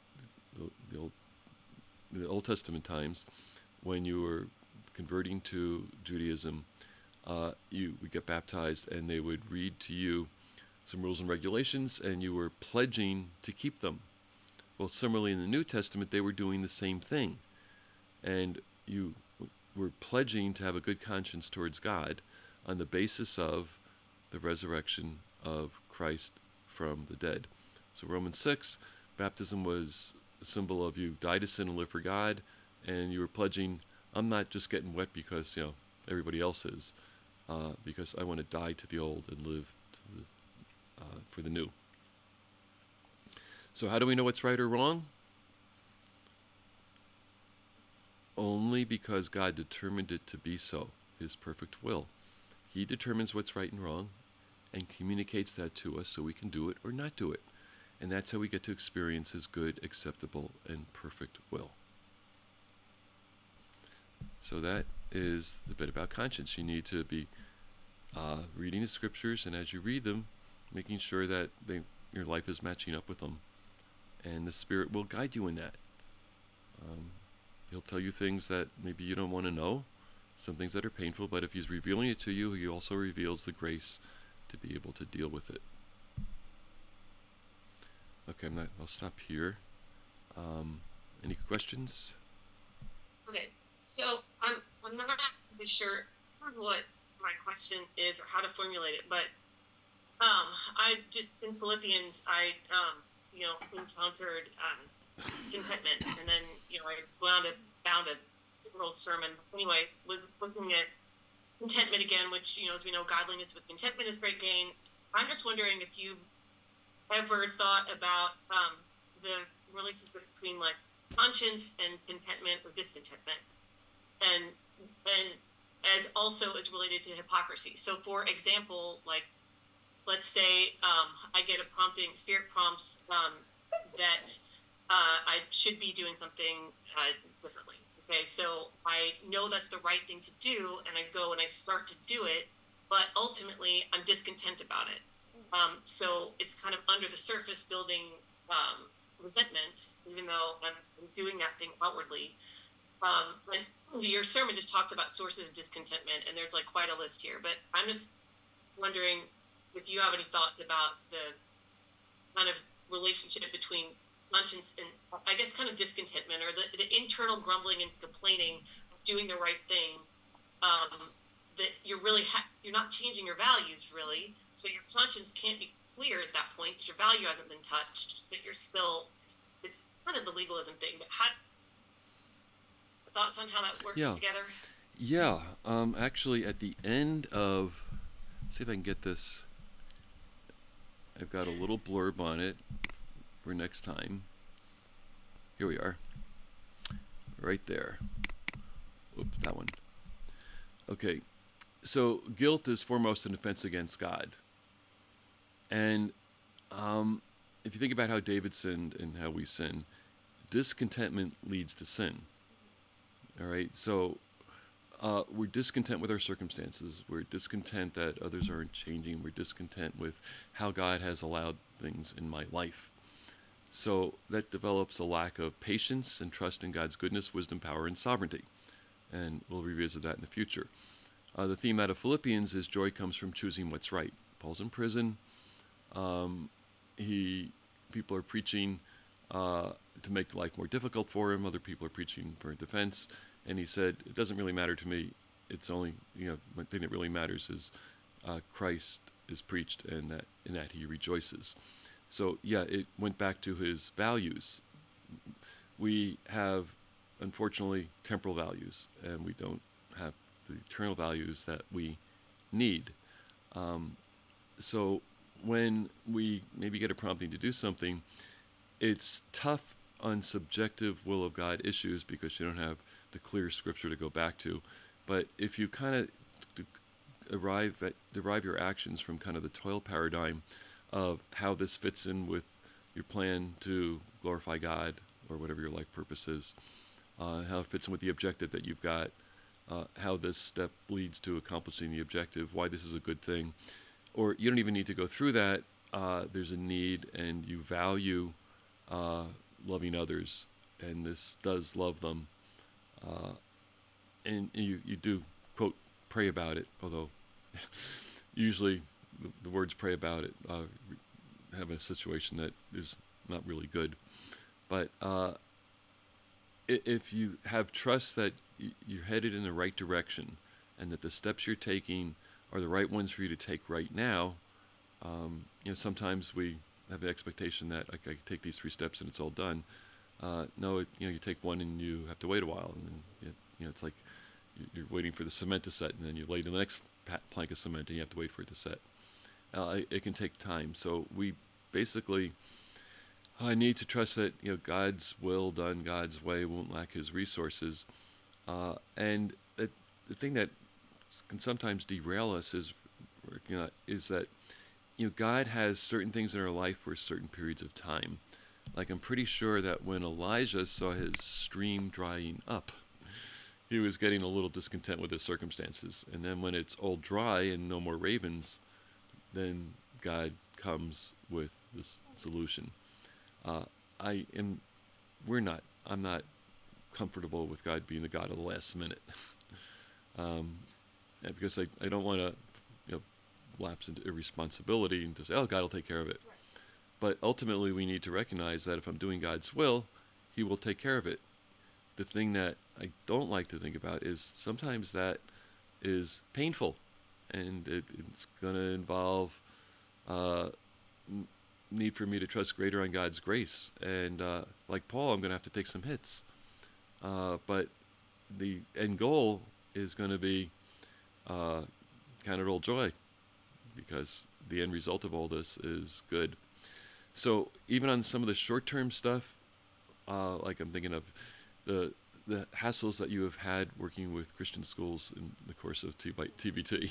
the Old Testament times, when you were converting to Judaism, you would get baptized, and they would read to you some rules and regulations, and you were pledging to keep them. Well, similarly in the New Testament, they were doing the same thing, and you were pledging to have a good conscience towards God on the basis of the resurrection of Christ from the dead. So Romans 6, baptism was a symbol of you die to sin and live for God, and you were pledging, I'm not just getting wet because everybody else is, because I want to die to the old and live for the new. So how do we know what's right or wrong? Only because God determined it to be so, His perfect will. He determines what's right and wrong and communicates that to us so we can do it or not do it. And that's how we get to experience His good, acceptable, and perfect will. So that is the bit about conscience. You need to be reading the scriptures, and as you read them, making sure that your life is matching up with them. And the Spirit will guide you in that. He'll tell you things that maybe you don't want to know, some things that are painful, but if He's revealing it to you, He also reveals the grace to be able to deal with it. Okay, I'll stop here. Any questions? Okay, so I'm not exactly sure what my question is or how to formulate it, but I just in Philippians I encountered contentment, and then I found a super old sermon. Anyway, was looking at contentment again, which as we know, godliness with contentment is great gain. I'm just wondering if you've ever thought about the relationship between like conscience and contentment or discontentment, and as also is related to hypocrisy. So for example, like let's say I get a prompting, Spirit prompts that I should be doing something differently. Okay, so I know that's the right thing to do, and I go and I start to do it, but ultimately I'm discontent about it. So it's kind of under the surface building resentment, even though I'm doing that thing outwardly. And your sermon just talks about sources of discontentment, and there's like quite a list here, but I'm just wondering if you have any thoughts about the kind of relationship between conscience and I guess kind of discontentment, or the internal grumbling and complaining, doing the right thing, that you're really you're not changing your values really, so your conscience can't be clear at that point because your value hasn't been touched, but you're still, it's kind of the legalism thing, but thoughts on how that works together? Yeah, actually at the end of, let's see if I can get this, I've got a little blurb on it for next time. Here we are. Right there. Oops, that one. Okay, so guilt is foremost an offense against God. And if you think about how David sinned and how we sin, discontentment leads to sin. All right, so we're discontent with our circumstances. We're discontent that others aren't changing. We're discontent with how God has allowed things in my life. So that develops a lack of patience and trust in God's goodness, wisdom, power, and sovereignty. And we'll revisit that in the future. The theme out of Philippians is joy comes from choosing what's right. Paul's in prison. People are preaching to make life more difficult for him. Other people are preaching for defense. And he said, it doesn't really matter to me. It's only, one thing that really matters is Christ is preached, and that in that he rejoices. So yeah, it went back to his values. We have, unfortunately, temporal values, and we don't have the eternal values that we need. So when we maybe get a prompting to do something, it's tough on subjective will of God issues because you don't have the clear scripture to go back to. But if you kind of derive your actions from kind of the toil paradigm of how this fits in with your plan to glorify God or whatever your life purpose is, how it fits in with the objective that you've got how this step leads to accomplishing the objective, why this is a good thing. Or you don't even need to go through that. There's a need, and you value loving others, and this does love them. And you do, quote, pray about it, although usually the words pray about it have a situation that is not really good. But if you have trust that you're headed in the right direction and that the steps you're taking are the right ones for you to take right now, sometimes we have the expectation that I take these 3 steps and it's all done. No, you take one and you have to wait a while, and then it's like you're waiting for the cement to set, and then you lay the next plank of cement and you have to wait for it to set. It can take time, so we basically need to trust that God's will done God's way won't lack His resources, and the thing that can sometimes derail us is that God has certain things in our life for certain periods of time. Like, I'm pretty sure that when Elijah saw his stream drying up, he was getting a little discontent with his circumstances. And then when it's all dry and no more ravens, then God comes with this solution. I'm not comfortable with God being the God of the last minute. Because I don't want to lapse into irresponsibility and just say, oh, God will take care of it. Right. But ultimately, we need to recognize that if I'm doing God's will, He will take care of it. The thing that I don't like to think about is sometimes that is painful, and it's going to involve need for me to trust greater on God's grace. And like Paul, I'm going to have to take some hits. But the end goal is going to be count it all joy, because the end result of all this is good. So even on some of the short-term stuff, like I'm thinking of the hassles that you have had working with Christian schools in the course of TBT,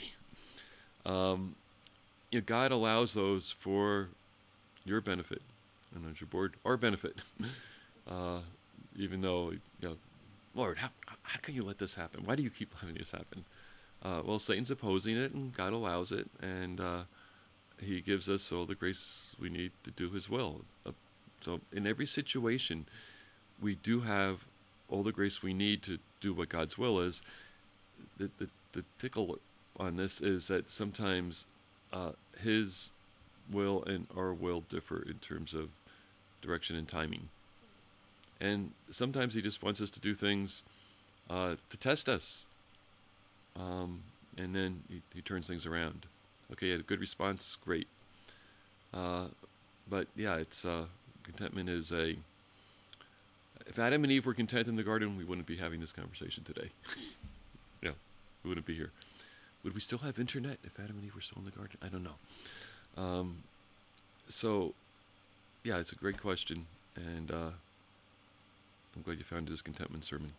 God allows those for your benefit, and as your board, our benefit. Even though, Lord, how can you let this happen? Why do you keep letting this happen? Well, Satan's opposing it, and God allows it, and He gives us all the grace we need to do His will. So in every situation, we do have all the grace we need to do what God's will is. The tickle on this is that sometimes His will and our will differ in terms of direction and timing. And sometimes He just wants us to do things to test us. And then he turns things around. Okay, you had a good response, great. But yeah, it's contentment is if Adam and Eve were content in the garden, we wouldn't be having this conversation today. Yeah, we wouldn't be here. Would we still have internet if Adam and Eve were still in the garden? I don't know. So yeah, it's a great question, and I'm glad you found this contentment sermon.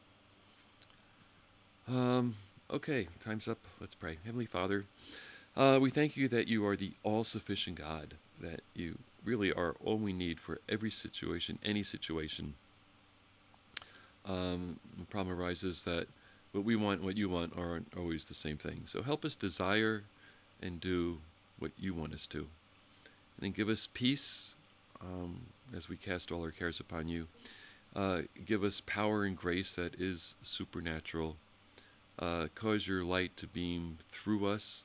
Okay, time's up. Let's pray. Heavenly Father, we thank You that You are the all-sufficient God, that You really are all we need for every situation, any situation. The problem arises that what we want and what You want aren't always the same thing. So help us desire and do what You want us to. And then give us peace as we cast all our cares upon You. Give us power and grace that is supernatural. Cause Your light to beam through us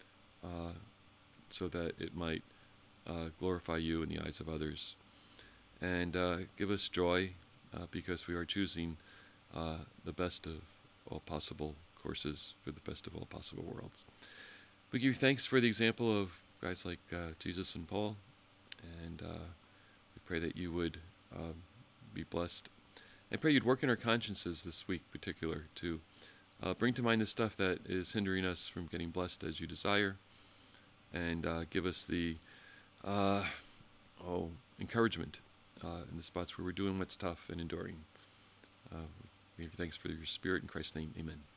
so that it might glorify You in the eyes of others. And give us joy because we are choosing the best of all possible courses for the best of all possible worlds. We give You thanks for the example of guys like Jesus and Paul, and we pray that You would be blessed. I pray You'd work in our consciences this week in particular to bring to mind the stuff that is hindering us from getting blessed as You desire, and give us the encouragement in the spots where we're doing what's tough and enduring. We give You thanks for Your Spirit. In Christ's name, amen.